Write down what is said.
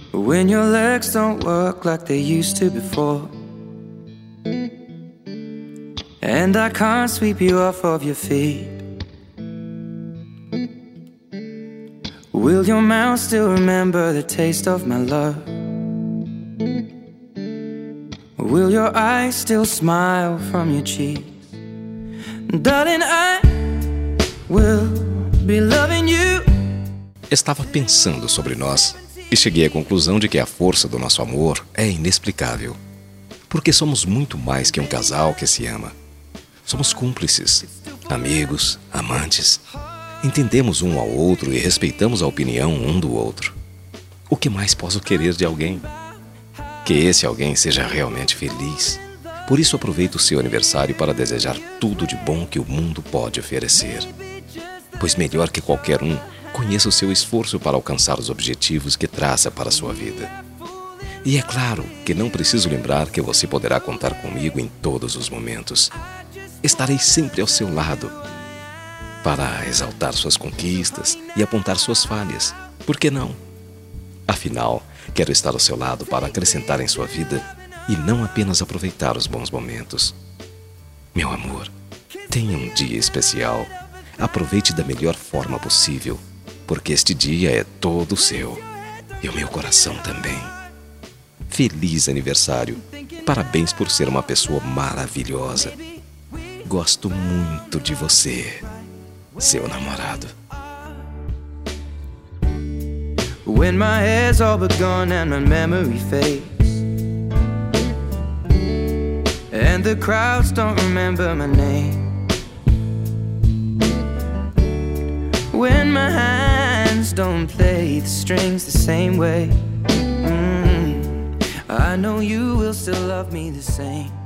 when your legs don't work like they used to before, and I can't sweep you off of your feet. Will your mouth still remember the taste of my love? Will your eyes still smile from your cheeks? Darling, I will be loving you. Estava pensando sobre nós e cheguei à conclusão de que a força do nosso amor é inexplicável. Porque somos muito mais que um casal que se ama. Somos cúmplices, amigos, amantes. Entendemos um ao outro e respeitamos a opinião um do outro. O que mais posso querer de alguém? Que esse alguém seja realmente feliz. Por isso aproveito o seu aniversário para desejar tudo de bom que o mundo pode oferecer. Pois melhor que qualquer um, conheça o seu esforço para alcançar os objetivos que traça para a sua vida. E é claro que não preciso lembrar que você poderá contar comigo em todos os momentos. Estarei sempre ao seu lado para exaltar suas conquistas e apontar suas falhas. Por que não? Afinal, quero estar ao seu lado para acrescentar em sua vida e não apenas aproveitar os bons momentos. Meu amor, tenha um dia especial. Aproveite da melhor forma possível, porque este dia é todo seu e o meu coração também. Feliz aniversário. Parabéns por ser uma pessoa maravilhosa. Gosto muito de você, seu namorado. When my hair's all but gone and my memory fades, and the crowds don't remember my name, when my hands don't play the strings the same way, I know you will still love me the same.